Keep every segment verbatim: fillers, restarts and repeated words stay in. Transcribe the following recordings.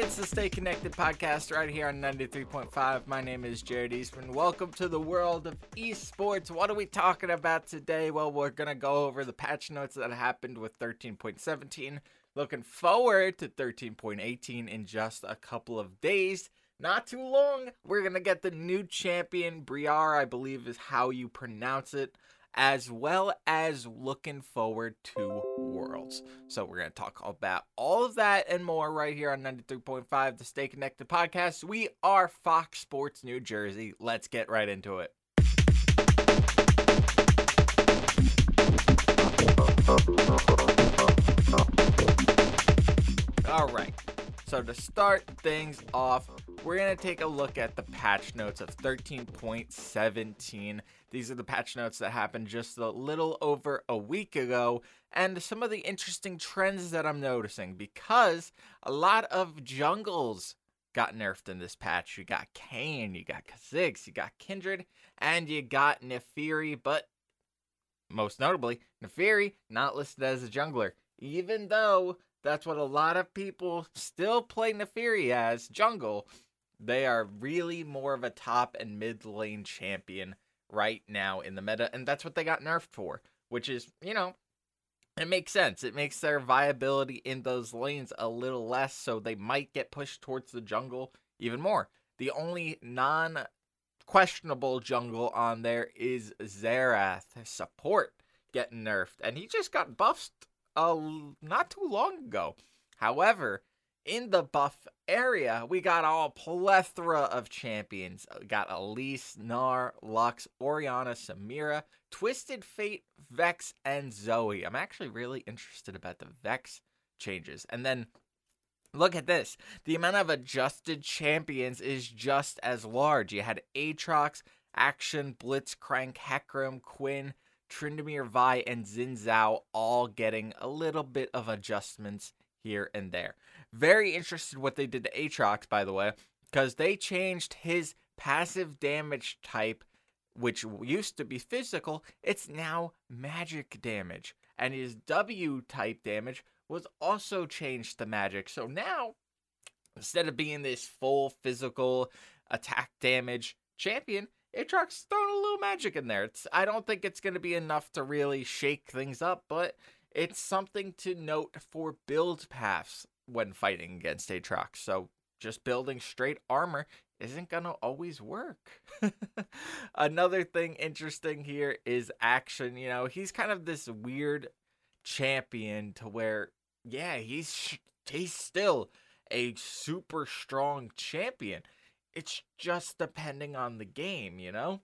It's the Stay Connected podcast right here on ninety-three point five. My name is Jared Eastman. Welcome to the world of esports. What are we talking about today? Well, we're going to go over the patch notes that happened with thirteen point seventeen. Looking forward to thirteen point eighteen in just a couple of days. Not too long. We're going to get the new champion, Briar, I believe is how you pronounce it, as well as looking forward to Worlds. So we're going to talk about all of that and more right here on ninety-three point five, the Stay Connected podcast. We are Fox Sports New Jersey. Let's get right into it. All right. So to start things off, we're going to take a look at the patch notes of thirteen point seventeen. These are the patch notes that happened just a little over a week ago, and some of the interesting trends that I'm noticing, because a lot of jungles got nerfed in this patch. You got Kayn, you got Kha'Zix, you got Kindred, and you got Naafiri, but most notably, Naafiri not listed as a jungler, even though that's what a lot of people still play Naafiri as, jungle. They are really more of a top and mid lane champion right now in the meta, and that's what they got nerfed for, which is, you know, it makes sense. It makes their viability in those lanes a little less, so they might get pushed towards the jungle even more. The only non-questionable jungle on there is Xerath, support, getting nerfed, and he just got buffed uh, not too long ago. However, in the buff area, we got all plethora of champions. We got Elise, Gnar, Lux, Orianna, Samira, Twisted Fate, Vex, and Zoe. I'm actually really interested about the Vex changes. And then, look at this. The amount of adjusted champions is just as large. You had Aatrox, Action, Blitzcrank, Hecarim, Quinn, Tryndamere, Vi, and Xin Zhao all getting a little bit of adjustments here and there. Very interested what they did to Aatrox, by the way, because they changed his passive damage type, which used to be physical. It's now magic damage. And his W type damage was also changed to magic. So now, instead of being this full physical attack damage champion, Aatrox throwing a little magic in there. It's, I don't think it's going to be enough to really shake things up, but it's something to note for build paths when fighting against Aatrox. So just building straight armor isn't going to always work. Another thing interesting here is Action. You know, he's kind of this weird champion to where, yeah, he's he's still a super strong champion. It's just depending on the game, you know?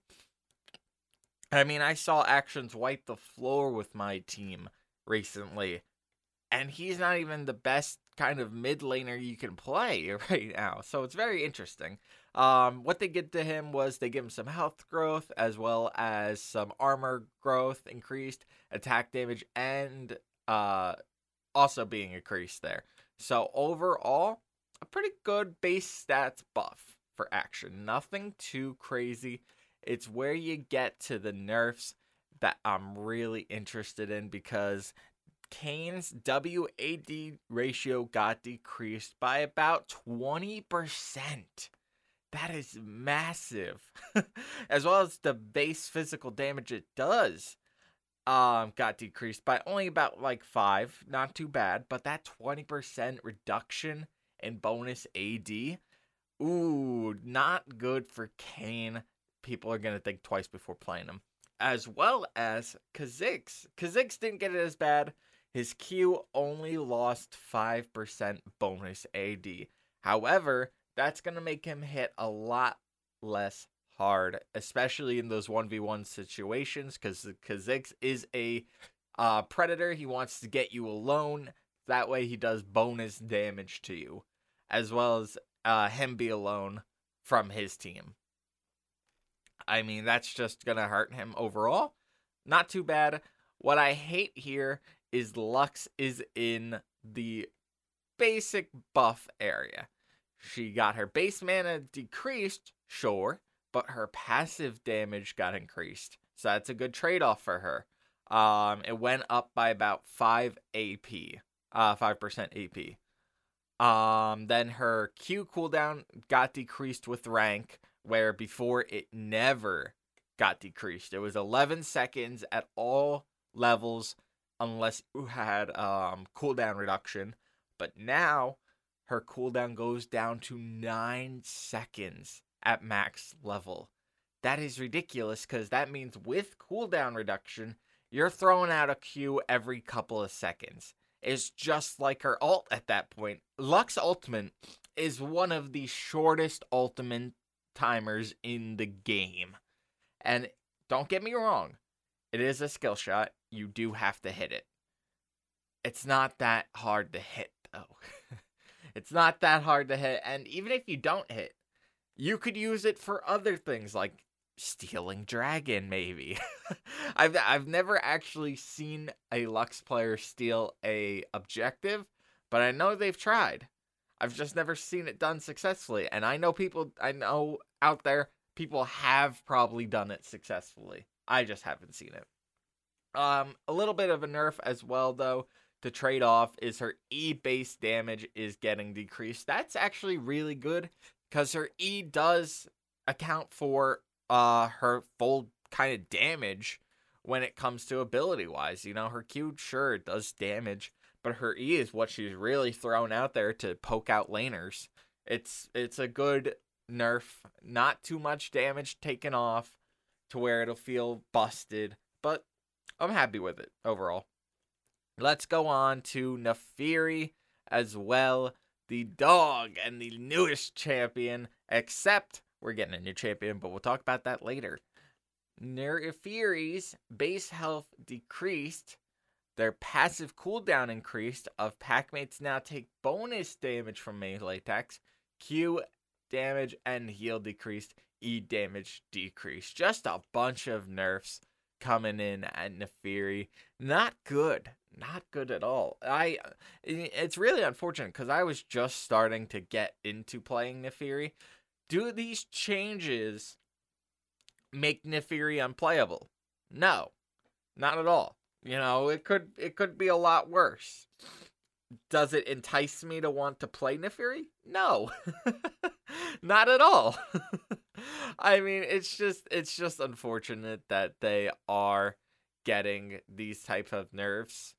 I mean, I saw Actions wipe the floor with my team recently, and he's not even the best kind of mid laner you can play right now, so it's very interesting. Um, what they did to him was they give him some health growth, as well as some armor growth increased, attack damage, and uh, also being increased there. So overall, a pretty good base stats buff for Action. Nothing too crazy. It's where you get to the nerfs that I'm really interested in, because Kayn's W A D ratio got decreased by about twenty percent. That is massive. As well as the base physical damage it does um, got decreased by only about like five. Not too bad, but that twenty percent reduction in bonus A D, ooh, not good for Kayn. People are going to think twice before playing him. As well as Kha'Zix. Kha'Zix didn't get it as bad. His Q only lost five percent bonus A D. However, that's going to make him hit a lot less hard, especially in those one v one situations, because Kha'Zix is a uh, predator. He wants to get you alone. That way he does bonus damage to you, as well as uh, him be alone from his team. I mean, that's just going to hurt him overall. Not too bad. What I hate here is Lux is in the basic buff area. She got her base mana decreased, sure, but her passive damage got increased. So that's a good trade-off for her. Um, it went up by about five A P, uh, five percent A P. Um, then her Q cooldown got decreased with rank, where before it never got decreased. It was eleven seconds at all levels unless you had um, cooldown reduction. But now her cooldown goes down to nine seconds at max level. That is ridiculous because that means with cooldown reduction, you're throwing out a Q every couple of seconds. It's just like her ult at that point. Lux Ultimate is one of the shortest ultimate timers in the game. And don't get me wrong, it is a skill shot. You do have to hit it. It's not that hard to hit, though. It's not that hard to hit. And even if you don't hit, you could use it for other things like stealing dragon, maybe. I've I've never actually seen a Lux player steal a objective, but I know they've tried. I've just never seen it done successfully. And I know people, I know out there, people have probably done it successfully. I just haven't seen it. Um, a little bit of a nerf as well, though, to trade off is her E base damage is getting decreased. That's actually really good because her E does account for uh her full kind of damage when it comes to ability wise. You know, her Q sure does damage, but her E is what she's really thrown out there to poke out laners. It's it's a good nerf, not too much damage taken off to where it'll feel busted, but I'm happy with it overall. Let's go on to Naafiri as well, the dog and the newest champion, except we're getting a new champion, but we'll talk about that later. Naafiri's base health decreased, their passive cooldown increased, of packmates now take bonus damage from melee attacks, Q damage and heal decreased, E damage decreased. Just a bunch of nerfs coming in at Naafiri. Not good. Not good at all. I. It's really unfortunate because I was just starting to get into playing Naafiri. Do these changes make Naafiri unplayable? No, not at all. You know, it could it could be a lot worse. Does it entice me to want to play Naafiri? No, not at all. I mean, it's just it's just unfortunate that they are getting these type of nerfs.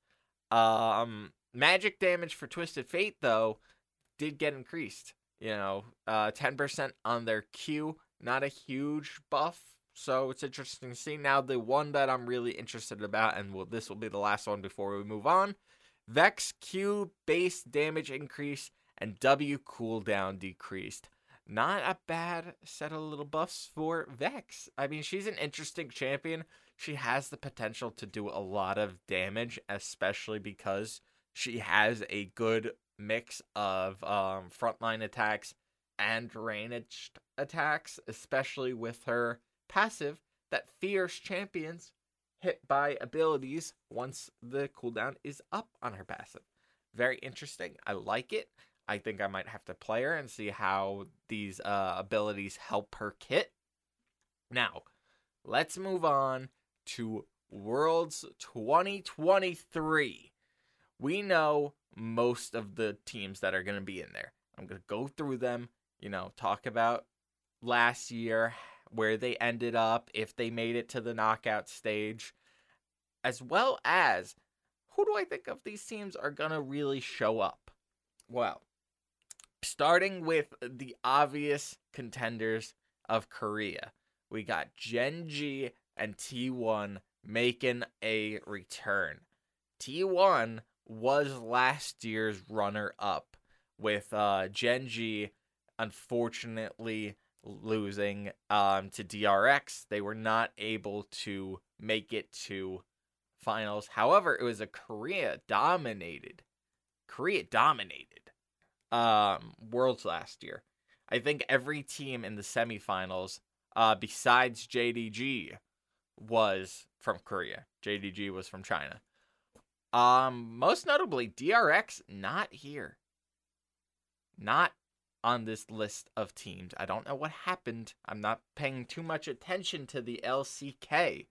Um, magic damage for Twisted Fate though did get increased. You know, uh, ten percent on their Q, not a huge buff. So it's interesting to see. Now, the one that I'm really interested about, and will this will be the last one before we move on, Vex Q base damage increase and W cooldown decreased. Not a bad set of little buffs for Vex. I mean, she's an interesting champion. She has the potential to do a lot of damage, especially because she has a good mix of um, frontline attacks and ranged attacks, especially with her passive that fears champions hit by abilities once the cooldown is up on her passive. Very interesting. I like it. I think I might have to play her and see how these uh, abilities help her kit. Now, let's move on to Worlds twenty twenty-three. We know most of the teams that are going to be in there. I'm going to go through them, you know, talk about last year, where they ended up, if they made it to the knockout stage, as well as who do I think of these teams are going to really show up? Well, starting with the obvious contenders of Korea, we got Gen G and T one making a return. T one was last year's runner-up, with uh, Gen G unfortunately losing um, to D R X. They were not able to make it to finals. However, it was a Korea-dominated, Korea-dominated um, Worlds last year. I think every team in the semifinals, uh, besides J D G, was from Korea. J D G was from China. Um, most notably, D R X not here. Not on this list of teams. I don't know what happened. I'm not paying too much attention to the L C K.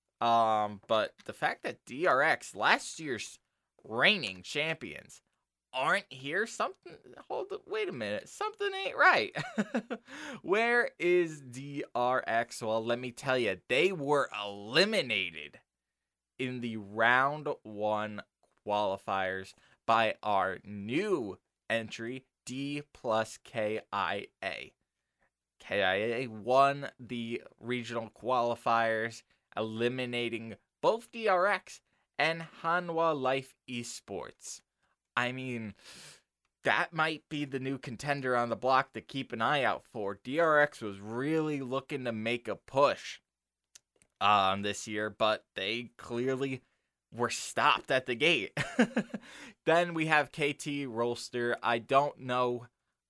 Um, but the fact that D R X, last year's reigning champions, aren't here, something, hold it, wait a minute, something ain't right. Where is D R X? Well, let me tell you, they were eliminated in the round one qualifiers by our new entry, D plus K I A. K I A won the regional qualifiers, eliminating both D R X and Hanwha Life Esports. I mean, that might be the new contender on the block to keep an eye out for. D R X was really looking to make a push um, this year, but they clearly were stopped at the gate. Then we have K T Rolster. I don't know.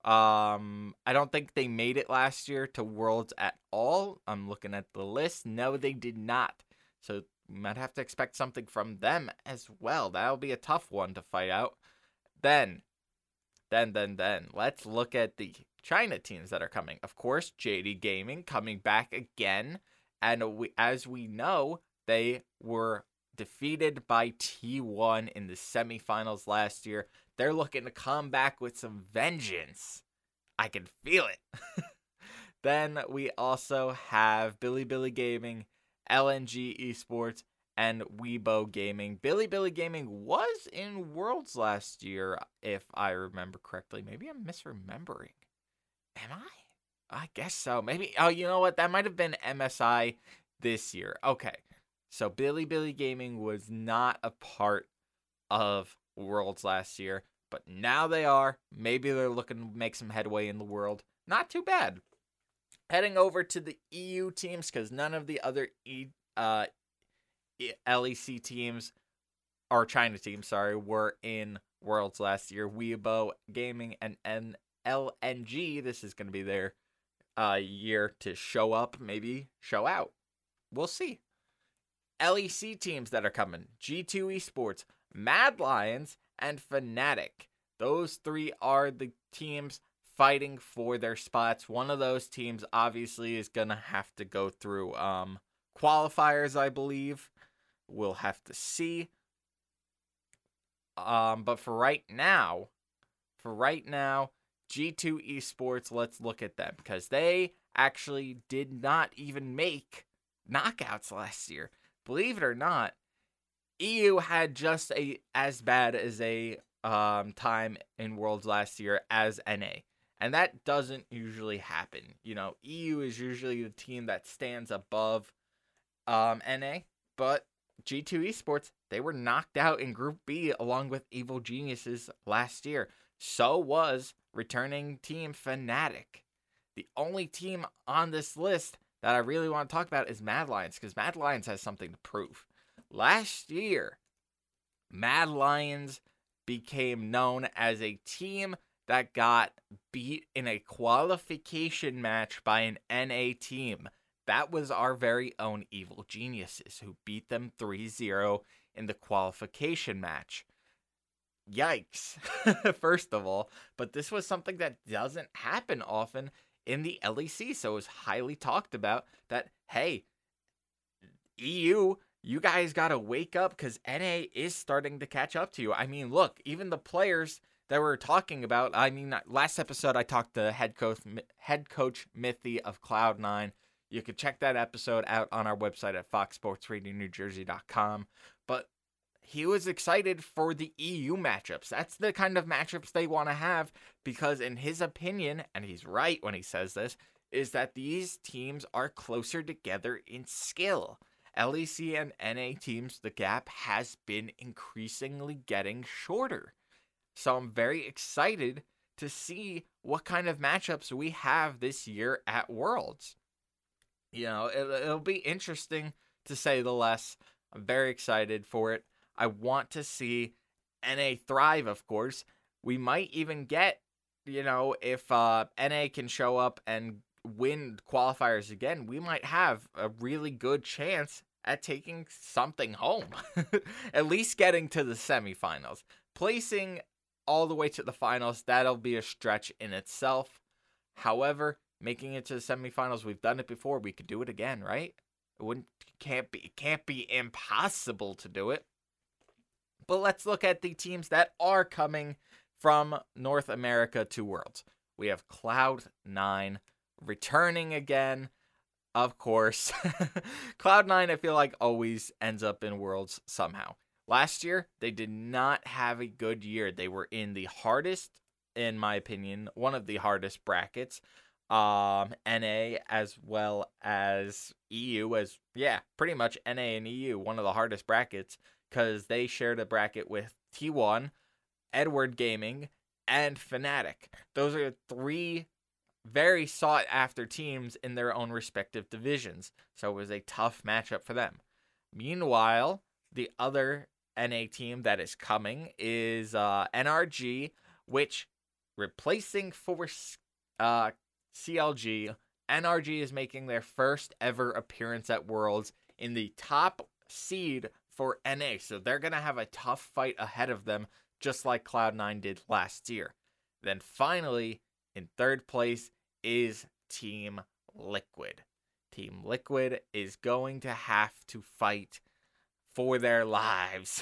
Um, I don't think they made it last year to Worlds at all. I'm looking at the list. No, they did not. So we might have to expect something from them as well. That'll be a tough one to fight out. Then, then, then, then, let's look at the China teams that are coming. Of course, J D Gaming coming back again. And we, as we know, they were defeated by T one in the semifinals last year. They're looking to come back with some vengeance. I can feel it. Then we also have Bilibili Gaming, L N G Esports, and Weibo Gaming. Bilibili Gaming was in Worlds last year, if I remember correctly. Maybe I'm misremembering. Am I? I guess so. Maybe. Oh, you know what? That might have been M S I this year. Okay. So Bilibili Gaming was not a part of Worlds last year, but now they are. Maybe they're looking to make some headway in the world. Not too bad. Heading over to the E U teams, because none of the other e, uh, L E C teams, or China teams, sorry, were in Worlds last year. Weibo Gaming and N- L N G, this is going to be their uh, year to show up, maybe show out. We'll see. L E C teams that are coming. G two Esports, Mad Lions, and Fnatic. Those three are the teams fighting for their spots. One of those teams obviously is going to have to go through um, qualifiers, I believe. We'll have to see. Um, but for right now, for right now, G two Esports, let's look at them, because they actually did not even make knockouts last year. Believe it or not, E U had just a as bad as a um, time in Worlds last year as N A. And that doesn't usually happen. You know, E U is usually the team that stands above um, N A. But G two Esports, they were knocked out in Group B along with Evil Geniuses last year. So was returning team Fnatic. The only team on this list that I really want to talk about is Mad Lions, because Mad Lions has something to prove. Last year, Mad Lions became known as a team that got beat in a qualification match by an N A team. That was our very own Evil Geniuses, who beat them three zero in the qualification match. Yikes, first of all. But this was something that doesn't happen often in the L E C, so it was highly talked about that, hey, E U, you guys got to wake up, because N A is starting to catch up to you. I mean, look, even the players that we're talking about, I mean, last episode I talked to head coach, head coach Mithy of Cloud nine. You can check that episode out on our website at fox sports radio new jersey dot com. But he was excited for the E U matchups. That's the kind of matchups they want to have, because in his opinion, and he's right when he says this, is that these teams are closer together in skill. L E C and N A teams, the gap has been increasingly getting shorter. So I'm very excited to see what kind of matchups we have this year at Worlds. You know, it, it'll be interesting to say the less. I'm very excited for it. I want to see N A thrive, of course. We might even get, you know, if uh, N A can show up and win qualifiers again, we might have a really good chance at taking something home. At least getting to the semifinals. Placing all the way to the finals, that'll be a stretch in itself. However, making it to the semifinals, we've done it before. We could do it again, right? It wouldn't can't be it can't be impossible to do it. But let's look at the teams that are coming from North America to Worlds. We have Cloud nine returning again. Of course, Cloud nine, I feel like, always ends up in Worlds somehow. Last year, they did not have a good year. They were in the hardest, in my opinion, one of the hardest brackets. Um, N A as well as E U, as, yeah, pretty much N A and E U, one of the hardest brackets, because they shared a bracket with T one, Edward Gaming, and Fnatic. Those are three very sought-after teams in their own respective divisions, so it was a tough matchup for them. Meanwhile, the other N A team that is coming is uh, N R G, which, replacing for uh, C L G, N R G is making their first ever appearance at Worlds in the top seed for N A, so they're going to have a tough fight ahead of them, just like Cloud nine did last year. Then finally, in third place is Team Liquid. Team Liquid is going to have to fight for their lives.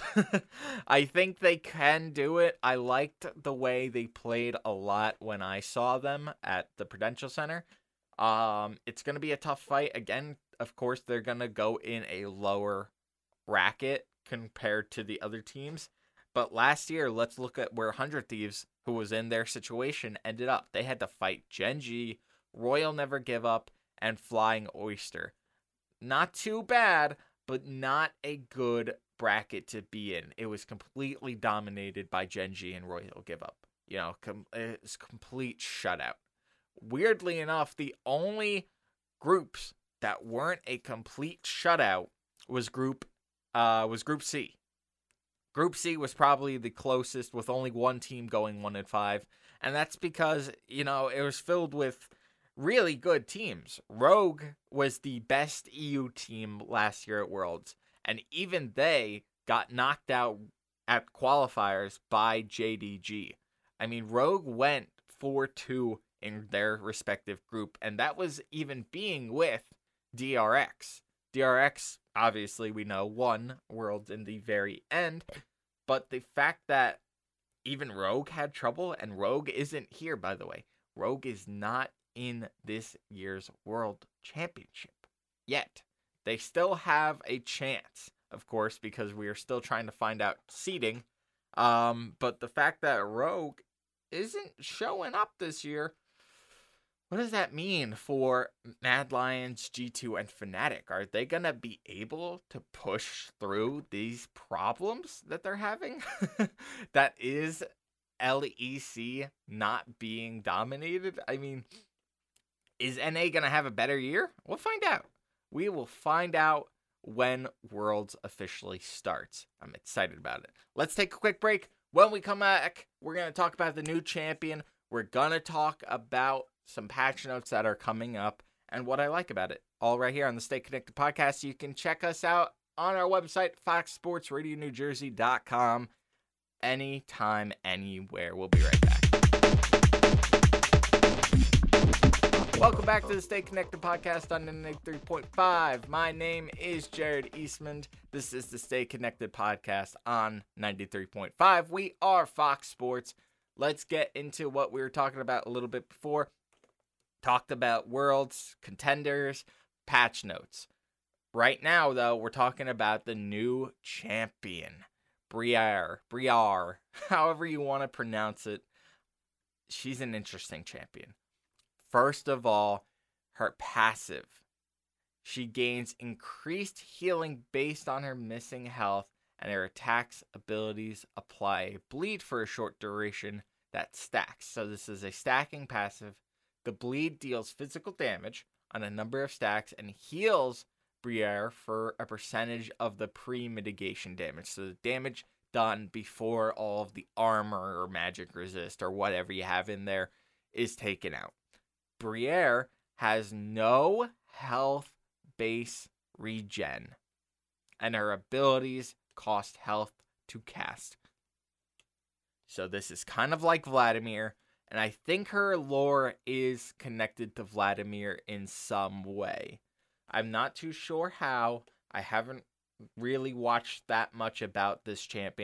I think they can do it. I liked the way they played a lot when I saw them at the Prudential Center. Um, it's going to be a tough fight. Again, of course, they're going to go in a lower bracket compared to the other teams. But last year, let's look at where one hundred Thieves, who was in their situation, ended up. They had to fight Gen G, Royal Never Give Up, and Flying Oyster. Not too bad, but not a good bracket to be in. It was completely dominated by Gen G and Royal Give Up. You know, com- it's complete shutout. Weirdly enough, the only groups that weren't a complete shutout was group uh, was Group C. Group C was probably the closest, with only one team going one and five, and that's because, you know, it was filled with really good teams. Rogue was the best E U team last year at Worlds, and even they got knocked out at qualifiers by J D G. I mean, Rogue went four two in their respective group, and that was even being with D R X. D R X, obviously, we know, won Worlds in the very end, but the fact that even Rogue had trouble, and Rogue isn't here, by the way. Rogue is not in this year's World Championship yet. They still have a chance, of course, because we are still trying to find out seeding. Um, but the fact that Rogue isn't showing up this year, what does that mean for Mad Lions, G two, and Fnatic? Are they going to be able to push through these problems that they're having? That is L E C not being dominated? I mean, is N A going to have a better year? We'll find out. We will find out when Worlds officially starts. I'm excited about it. Let's take a quick break. When we come back, we're going to talk about the new champion. We're going to talk about some patch notes that are coming up and what I like about it. All right here on the Stay Connected podcast. You can check us out on our website, fox sports radio new jersey dot com, anytime, anywhere. We'll be right back. Welcome back to the Stay Connected podcast on ninety-three point five. My name is Jared Eastman. This is the Stay Connected podcast on ninety-three point five. We are Fox Sports. Let's get into what we were talking about a little bit before. Talked about Worlds, contenders, patch notes. Right now, though, we're talking about the new champion, Briere, Briere, however you want to pronounce it. She's an interesting champion. First of all, her passive. She gains increased healing based on her missing health, and her attacks abilities apply a bleed for a short duration that stacks. So this is a stacking passive. The bleed deals physical damage on a number of stacks and heals Briere for a percentage of the pre-mitigation damage. So the damage done before all of the armor or magic resist or whatever you have in there is taken out. Briere has no health base regen, and her abilities cost health to cast. So this is kind of like Vladimir, and I think her lore is connected to Vladimir in some way. I'm not too sure how. I haven't really watched that much about this champion,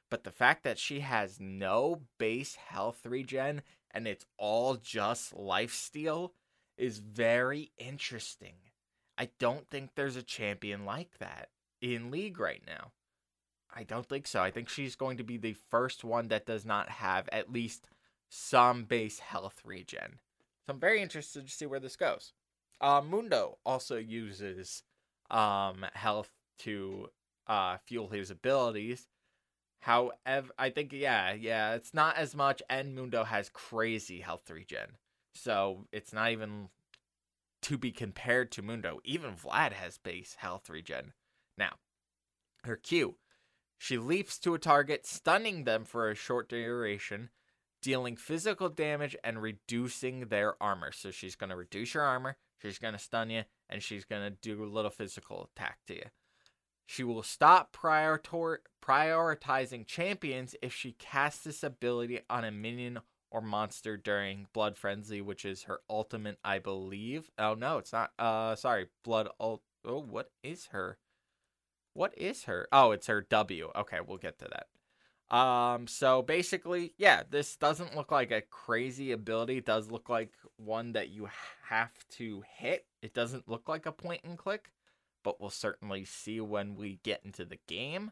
But the fact that she has no base health regen and it's all just lifesteal is very interesting. I don't think there's a champion like that in League right now. I don't think so. I think she's going to be the first one that does not have at least some base health regen. So I'm very interested to see where this goes. Uh, Mundo also uses um, health to uh, fuel his abilities. However, I think, yeah, yeah, it's not as much, and Mundo has crazy health regen. So it's not even to be compared to Mundo. Even Vlad has base health regen. Now, her Q. She leaps to a target, stunning them for a short duration, dealing physical damage and reducing their armor. So she's going to reduce your armor, she's going to stun you, and she's going to do a little physical attack to you. She will stop prior- prioritizing champions if she casts this ability on a minion or monster during Blood Frenzy, which is her ultimate, I believe. Oh, no, it's not. Uh, sorry, Blood ult. Oh, what is her? What is her? Oh, it's her W. Okay, we'll get to that. Um, so basically, yeah, this doesn't look like a crazy ability. It does look like one that you have to hit. It doesn't look like a point and click, but we'll certainly see when we get into the game.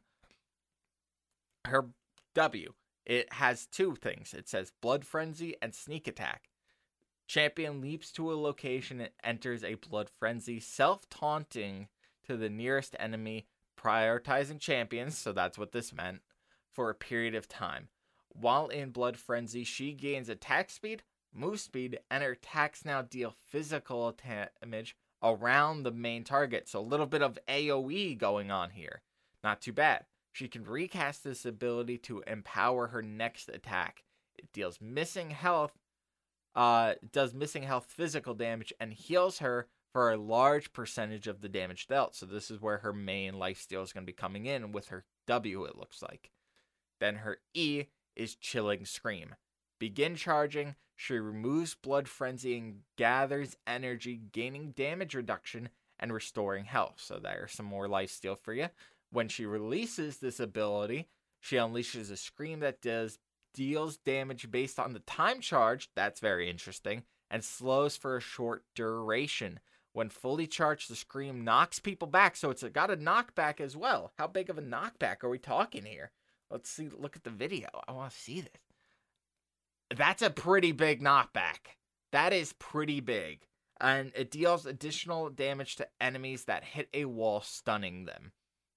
Her W, it has two things. It says Blood Frenzy and Sneak Attack. Champion leaps to a location and enters a Blood Frenzy, self-taunting to the nearest enemy, prioritizing champions, so that's what this meant, for a period of time. While in Blood Frenzy, she gains attack speed, move speed, and her attacks now deal physical damage around the main target. So a little bit of A O E going on here. Not too bad. She can recast this ability to empower her next attack. It deals missing health, uh, does missing health physical damage, and heals her for a large percentage of the damage dealt. So this is where her main lifesteal is going to be coming in with her W, it looks like. Then her E is Chilling Scream. Begin charging, she removes Blood Frenzy and gathers energy, gaining damage reduction and restoring health. So there's some more lifesteal for you. When she releases this ability, she unleashes a scream that does deals damage based on the time charged. That's very interesting. And slows for a short duration. When fully charged, the scream knocks people back. So it's got a knockback as well. How big of a knockback are we talking here? Let's see. Look at the video. I want to see this. That's a pretty big knockback. That is pretty big. And it deals additional damage to enemies that hit a wall, stunning them.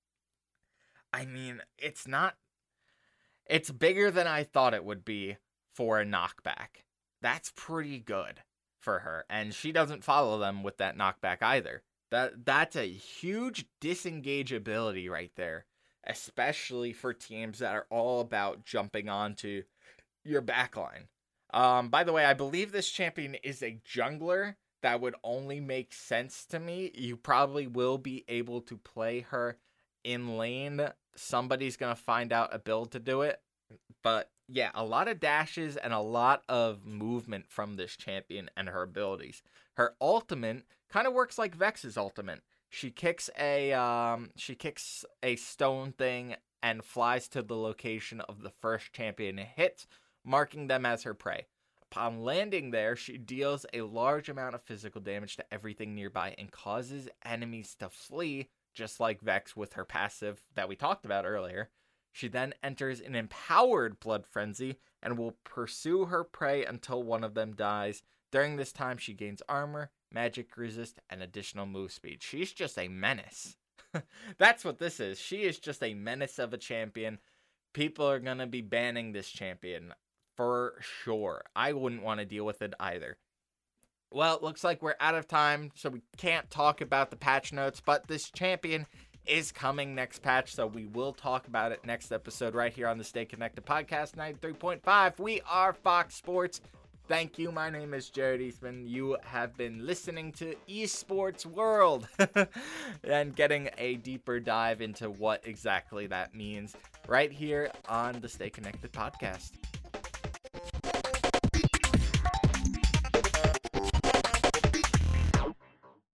I mean, it's not... It's bigger than I thought it would be for a knockback. That's pretty good for her. And she doesn't follow them with that knockback either. That That's a huge disengage ability right there. Especially for teams that are all about jumping onto your backline. Um, by the way, I believe this champion is a jungler. That would only make sense to me. You probably will be able to play her in lane. Somebody's going to find out a build to do it. But yeah, a lot of dashes and a lot of movement from this champion and her abilities. Her ultimate kind of works like Vex's ultimate. She kicks a um, she kicks a stone thing and flies to the location of the first champion it hits, marking them as her prey. Upon landing there, she deals a large amount of physical damage to everything nearby and causes enemies to flee, just like Vex with her passive that we talked about earlier. She then enters an empowered Blood Frenzy and will pursue her prey until one of them dies. During this time, she gains armor, magic resist, and additional move speed. She's just a menace. That's what this is. She is just a menace of a champion. People are going to be banning this champion for sure. I wouldn't want to deal with it either. Well, it looks like we're out of time, so we can't talk about the patch notes, but this champion is coming next patch, so we will talk about it next episode right here on the Stay Connected Podcast ninety-three point five. We are Fox Sports. Thank you. My name is Jared Eastman. You have been listening to Esports World and getting a deeper dive into what exactly that means right here on the Stay Connected Podcast.